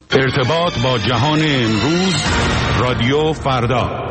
ارتباط با جهان امروز، رادیو فردا.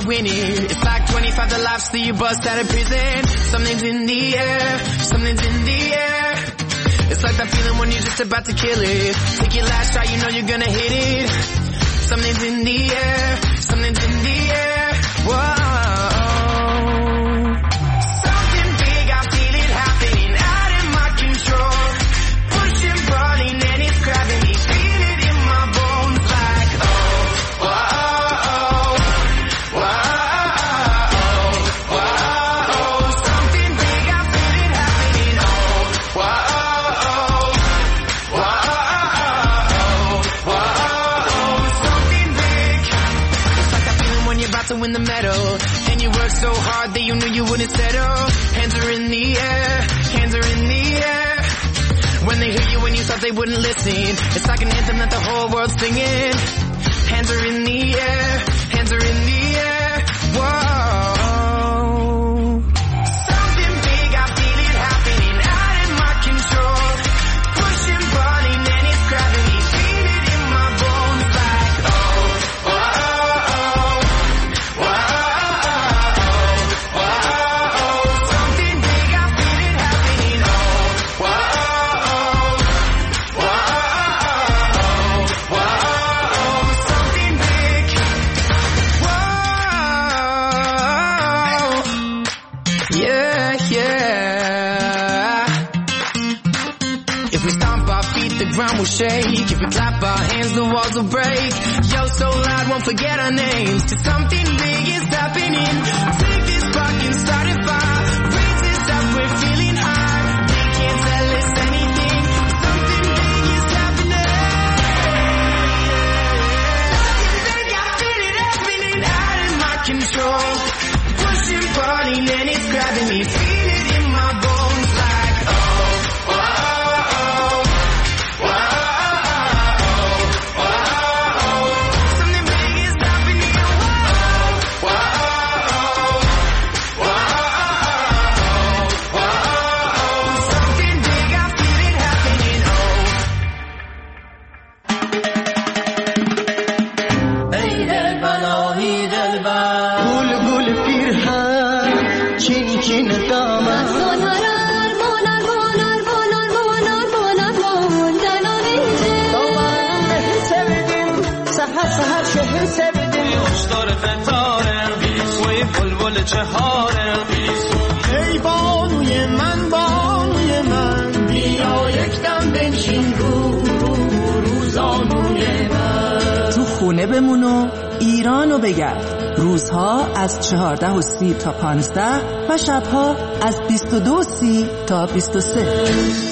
winning. It's like 25 to life, still you bust out of prison. Something's in the air, something's in the air. It's like that feeling when you're just about to kill it. Take your last shot, you know you're gonna hit it. Something's in the air, something's in the air. Whoa. Something big, I feel it happening out of my control. Pushing, pulling, and it's grabbing me. Feel it in my bones like, oh, whoa, whoa, whoa. Something big, I feel it happening. Oh, whoa, whoa, something big. It's like that feeling when you're about to win the medal, and you work so hard that you knew you wouldn't settle. Hands are in the air, hands are in the air. When they hear you when you thought they wouldn't listen, it's like an anthem that the whole world's singing. Hands are in the air, hands are in the air. Whoa. Something big, I feel it happening out of my control. Pushing, pulling, and it's grabbing me. Feel it in my bones like, oh, whoa, whoa, whoa. Something big, I feel it happening. Oh, whoa, whoa, whoa. Something big. Whoa. Yeah, yeah. If we stomp our feet, the ground will shake. If we clap our hands, the walls will break. Yo, so loud, won't forget our names. 'Cause something big is happening. Take this spark and start a fire. Raise this up, we're feeling high. They can't tell us anything. Something big is happening. Something big, I feel it happening out of my control. Pushing, pulling, and it's grabbing me. Feel it in my bones like, oh, whoa, whoa, whoa. Something big is happening. Whoa, whoa, whoa. Something big, I feel it happening. Oh. Hey, Delbana, hey, Delbana. گل گل پیرهن چین چین دامن sevdim seher seher şehir sevdim دار فتاره وی بلبل چهاره ای بانوی من بیا یکدم بنشین روزانوی من تو خونه بمون و ایرانو بگرد. روزها از 14:30 تا 15 و شبها از 22:30 تا 23.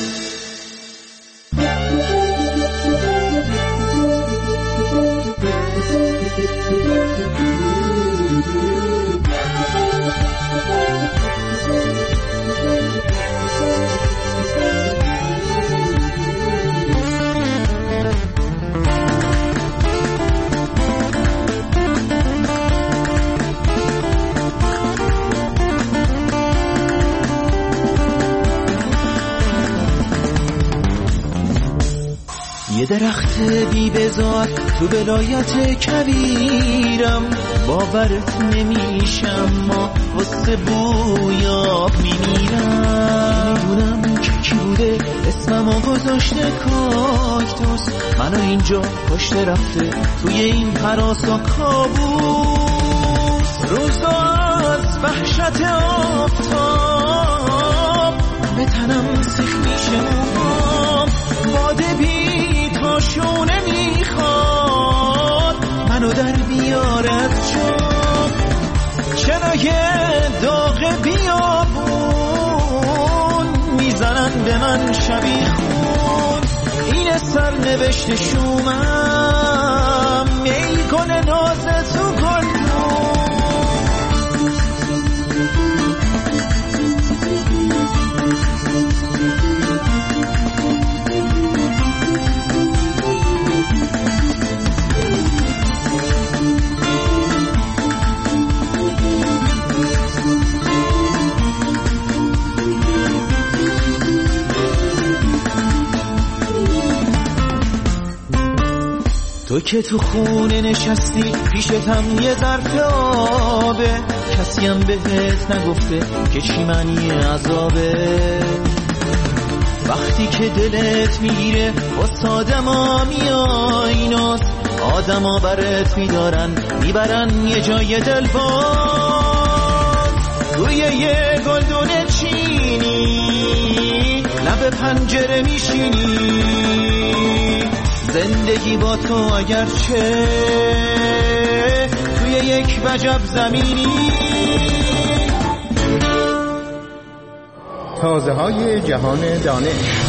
یه درخت بی بزار تو ولایت کویرم باورت نمیشم ما واسه بویا میمیرم نمیدونم کی بوده اسممو گذاشته کاکتوس منو اینجا پشت رفته توی این هراس و کابوس روزا از وحشت آفتاب به تنم سیخ میشه موهام باده بی تاشونه میخواد منو در بیارد جا چرای داغ بیابون میزنن به من شبیخون این سرنوشت شومم میگن ناز تو گلدون تو تو که تو خونه نشستی پیشتم یه ظرف آبه، کسیم بهت نگفته که چی معنی عذابه. وقتی که دلت میگیره واسه آدما میایناست، آدما برات میدارن میبرن یه جای دلباز. توی یه گلدون چینی لب پنجره میشینی، زندگی با تو اگرچه توی یک وجب زمینی. تازه های جهان دانش.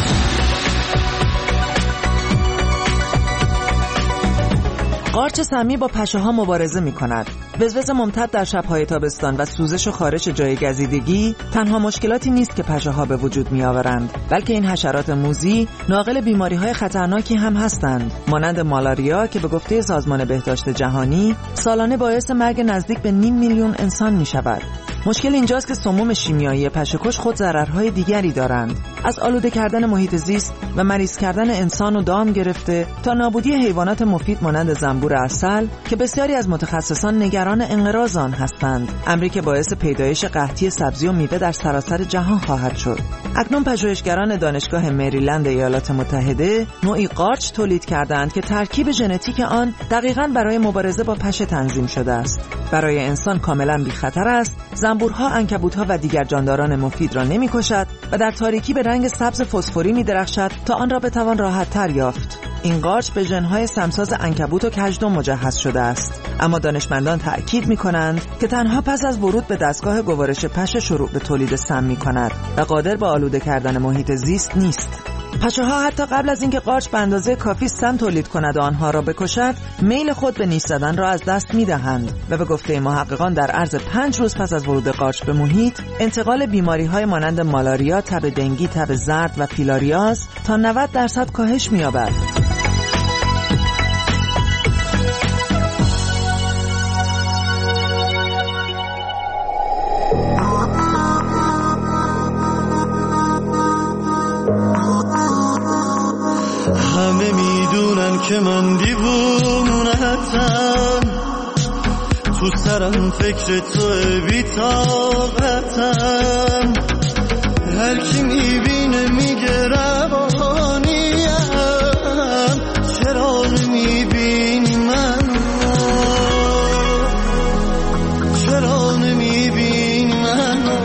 قارچ سمی با پشه‌ها مبارزه می‌کند. وزوز ممتد در شب‌های تابستان و سوزش و خارش جای گزیدگی تنها مشکلاتی نیست که پشه‌ها به وجود می‌آورند، بلکه این حشرات موذی ناقل بیماری‌های خطرناکی هم هستند، مانند مالاریا که به گفته سازمان بهداشت جهانی سالانه باعث مرگ نزدیک به 500,000 انسان می‌شود. مشکل اینجاست که سموم شیمیایی پشه‌کش خود ضررهای دیگری دارند، از آلوده کردن محیط زیست و مریض کردن انسان و دام گرفته تا نابودی حیوانات مفید مانند زنبور عسل که بسیاری از متخصصان نگران انقراض آن هستند، امری که باعث پیدایش قحطی سبزی و میوه در سراسر جهان خواهد شد. اکنون پژوهشگران دانشگاه مریلند ایالات متحده نوعی قارچ تولید کردند که ترکیب ژنتیک آن دقیقاً برای مبارزه با پشه تنظیم شده است. برای انسان کاملاً بی خطر است، زنبورها، عنکبوت‌ها و دیگر جانداران مفید را نمی‌کشد و در تاریکی به رنگ سبز فسفوری می‌درخشد تا آن را بتوان راحت‌تر یافت. این قارچ به ژن‌های سمساز عنکبوت و کژدم مجهز شده است، اما دانشمندان تأکید می‌کنند که تنها پس از ورود به دستگاه گوارش پشه شروع به تولید سم می‌کند و قادر به آلوده کردن محیط زیست نیست. پشه‌ها حتی قبل از اینکه قارچ به اندازه کافی سم تولید کند و آنها را بکشد، میل خود به نیش زدن را از دست می‌دهند و به گفته محققان در عرض 5 روز پس از ورود قارچ به محیط، انتقال بیماری‌های مانند مالاریا، تب دنگی، تب زرد و فیلاریاز تا 90% کاهش می‌یابد. همه میدونن که من دیوونتم، تو سرم فکر توه بی‌طاقتم، هر کی میبینه میگه روانیم، چرا نمیبینی منو، چرا نمیبینی منو.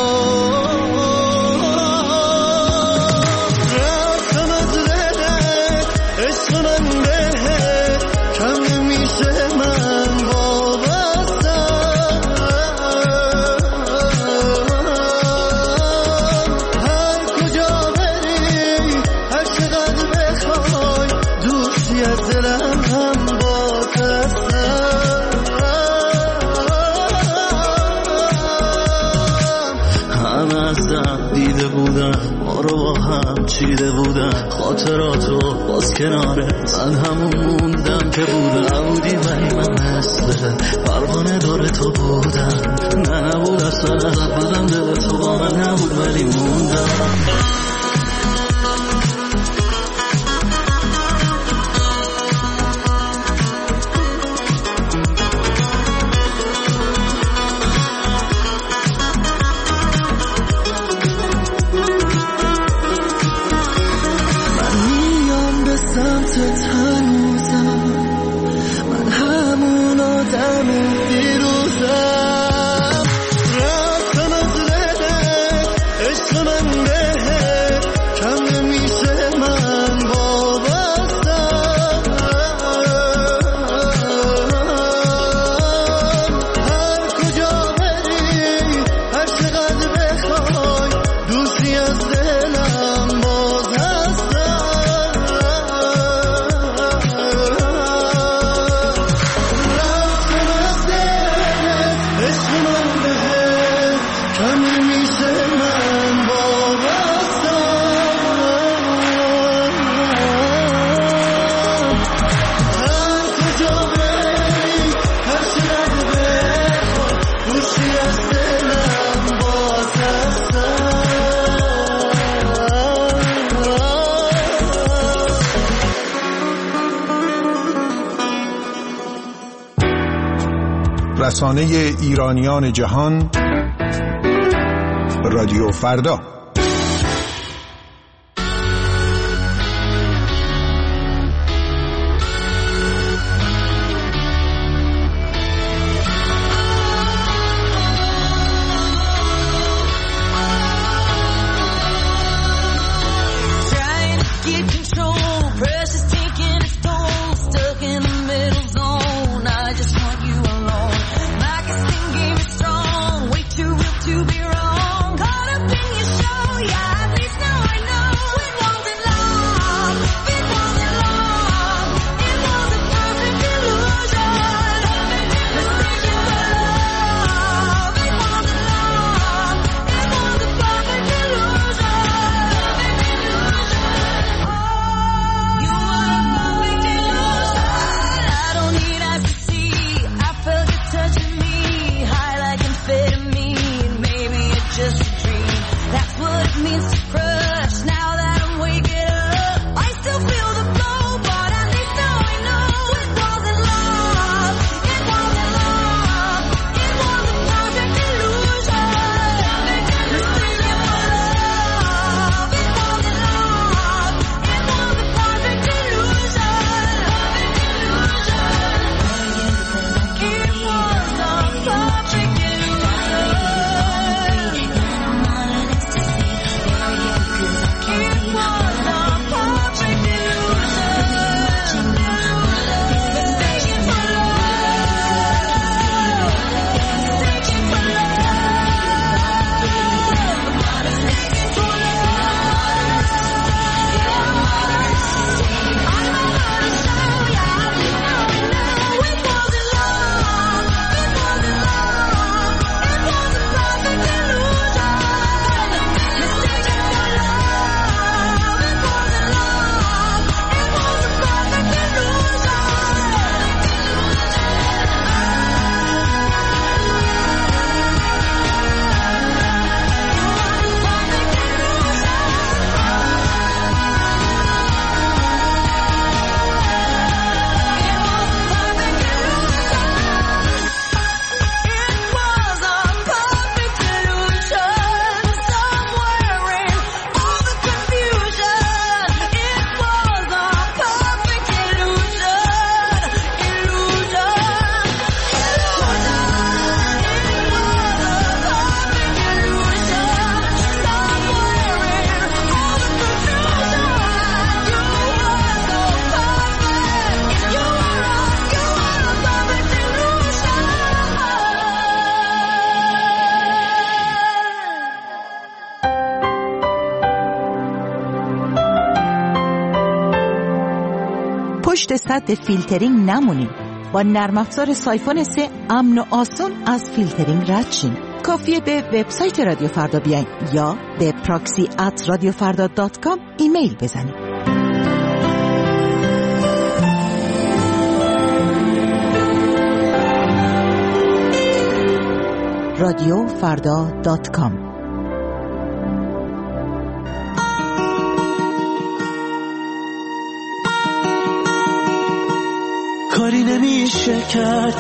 دیده بودم ما رو با هم چیده بودم، خاطراتو باز کناره من همون موندم که بودم، نبودی ولی من مثل پروانه داره تو بودم، نبود اصلا بدم دل تو با من نبود ولی موندم. من همون آدم دیروزم، رفتم از لبت عشق من رسانه ایرانیان جهان، رادیو فردا. پشت سد فیلترینگ نمونیم. با نرم افزار سایفون 3 امن و آسون از فیلترینگ رد شیم. کافیه به وبسایت رادیو فردا بیاین یا به proxy@radiofarda.com ایمیل بزنید. radiofarda.com. کاری نمیشه کرد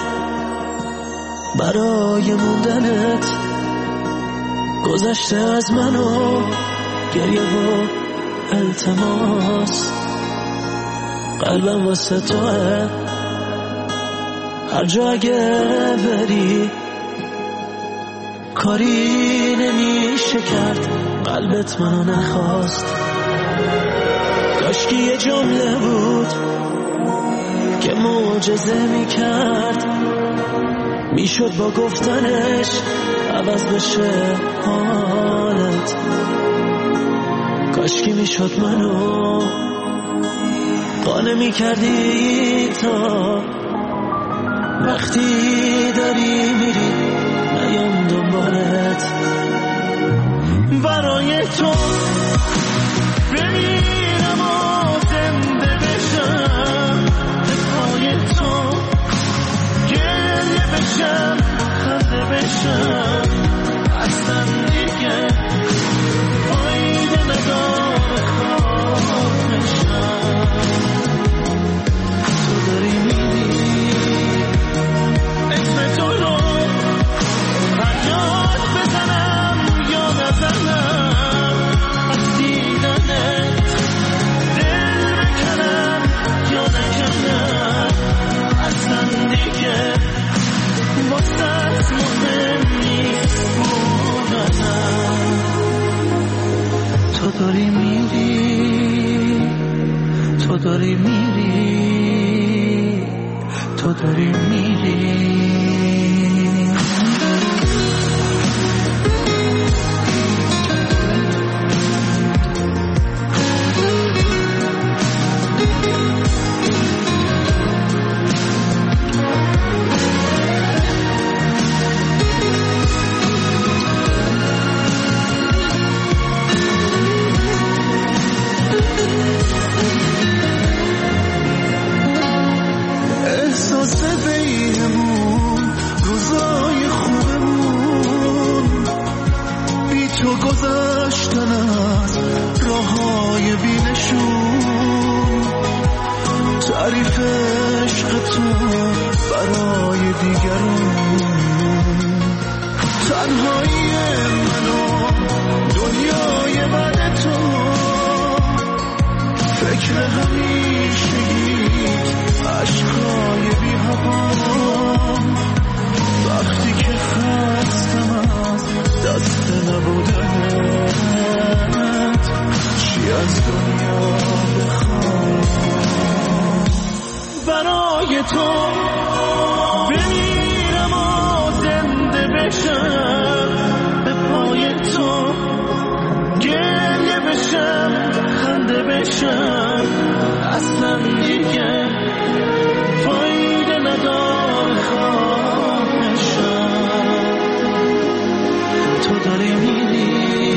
برای موندنت، گذشته از منو گریه و التماس، قلبم واسه توه هر جا اگه بری، کاری نمیشه کرد قلبت منو نخواست. کاشکی یه جمله بود که معجزه میکرد، میشد با گفتنش عوض بشه حالت. کاشکی میشد منو قانع میکردی تا وقتی داری میری نیام دنبالت. برای تو بمیرم و زنده بشم، پای تو گریه بشم خنده بشم، اصلا دیگه فایده نداره خواهشم. تو داری میری اسم تو رو داری میری، تو داری میری. تعریف عشق تو برای دیگران، تنهایی منو دنیای بعد تو، فکر همیشگیت عشقای بی هوام، وقتی که خستم از دست نبودنت، چی از دنیا بخوام. برای تو بمیرم و زنده بشم، به پای تو گریه بشم، خنده بشم، اصلا دیگه فایده نداره خواهشم. تو داری میری،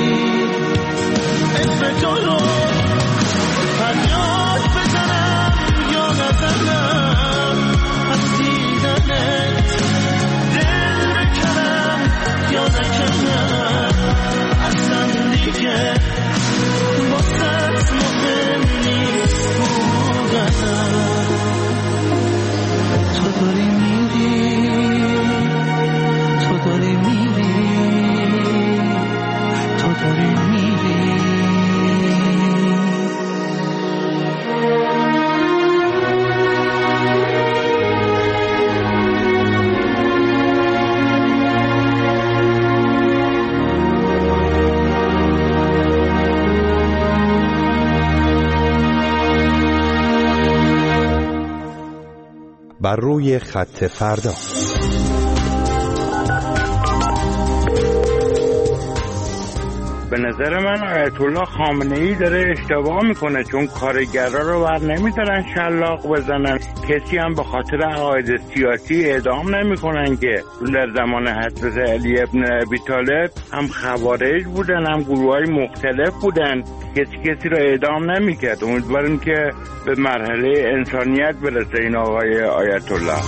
اسم تو رو فریاد بزنم یا نزنم، از دیدنت دل بکنم یا نکنم، اصلا دیگه واسه مهم نیست بودنم. تو داری میری، تو داری میری، تو داری میری. بر روی خط فردا. به نظر من آیت الله خامنه‌ای داره اشتباه میکنه، چون کارگرا رو بر نمیدارن شلاق بزنن، کسی هم به خاطر عقاید سیاسی اعدام نمیکنن که در زمان حضرت علی ابن ابی طالب هم خوارج بودن هم گروه‌های مختلف بودن، کسی رو اعدام نمیکرد. امیدواریم که به مرحله انسانیت برسه این آقای آیت الله.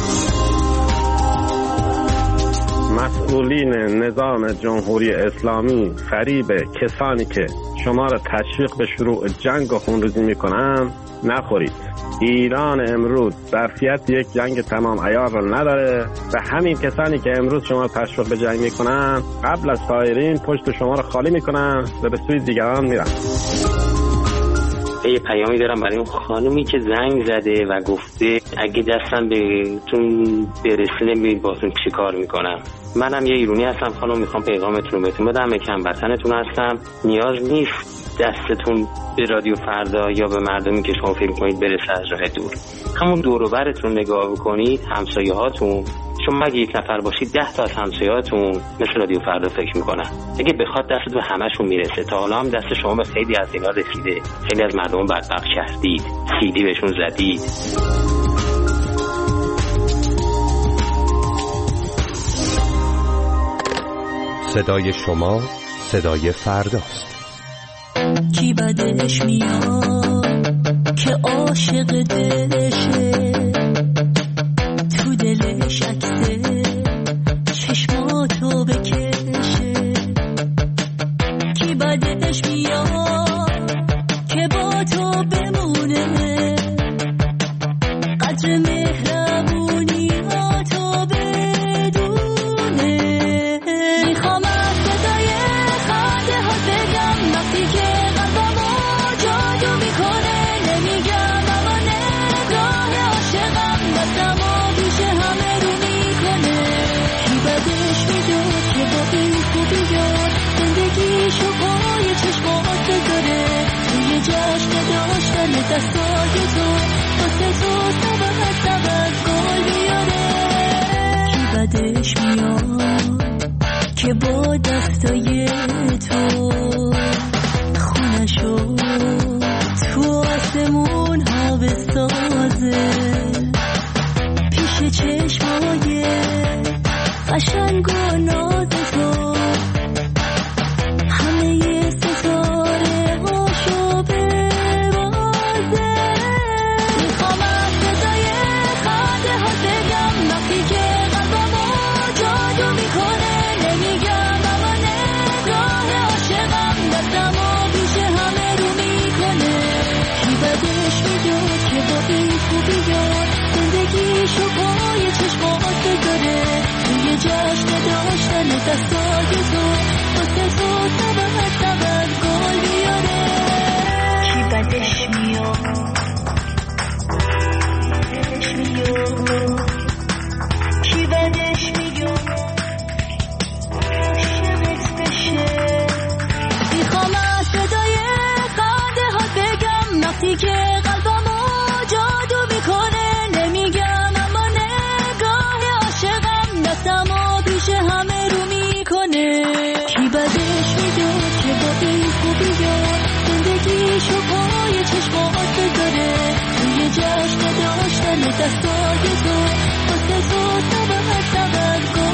مسئولین نظام جمهوری اسلامی فریب کسانی که شما را تشویق به شروع جنگ و خونریزی میکنن نخورید. ایران امروز ظرفیت یک جنگ تمام عیار را نداره و همین کسانی که امروز شما را تشویق به جنگ میکنن قبل از سایرین پشت شما را خالی میکنن و به سوی دیگران میرن. یه پیامی دارم برای اون خانومی که زنگ زده و گفته اگه دستم بهتون برسه نمیدید باتون چی کار میکنم. منم یه ایرانی هستم خانم، میخوام پیغامتون رو بهتون بدم، یکم وطنتون هستم. نیاز نیست دستتون به رادیو فردا یا به مردمی که شما فکر کنید برسه از راه دور. همون دور و برتون نگاه بکنید، همسایه هاتون، شما اگه یک نفر باشید 10 تا از همسایه‌هاتون مثل رادیو فردا فکر میکنن. اگه بخواد دست به همشون میرسه. تا حالا هم دست شما به خیلی از اینا رسیده، خیلی از مردم بدبخت کردید، سیدی بهشون زدید. صدای شما صدای فرداست. کی بدش میاد که عاشق دلشه، تو دلش عکسه چشماتو بکشه. کی بدش میاد که با تو بمونه، قدر مهربونی تو بدونه. میخوام از صدای خنده ها بگم وقتی که قلبمو جادو میکنه. نمیگم اما نگاه عاشق داشتن دستای تو واسه تو سبز گل بیاره. کی بدش میاد که با دستای تو خونشو تو آسمون ها بسازه، پیش چشمای قشنگ و ناز تو همه ستاره هاشو ببازه. میخوام از صدای خنده ها بگم وقتی که قلبمو جادو میکنه، نمیگم اما نگاه عاشقم دستمو پیش همه رو میکنه. کی بدش میداد که با این خوبیات زندگیشو پای چشمات بذاره، توی جشن داشتن دستای تو واسه تو سبز گل بیاره. کی بدش میاد کی بدش میاد عاشقت بشه. میخوام از صدای خنده ها بگم وقتی که قلبمو جادو میکنه، نمیگم اما نگاه عاشقم دستمو پیش همه رو میکنه. کی بدش میداد که با این خوبیات زندگیشو پای چشمات بذاره، توی جشن داشتن دستای تو واسه تو سبز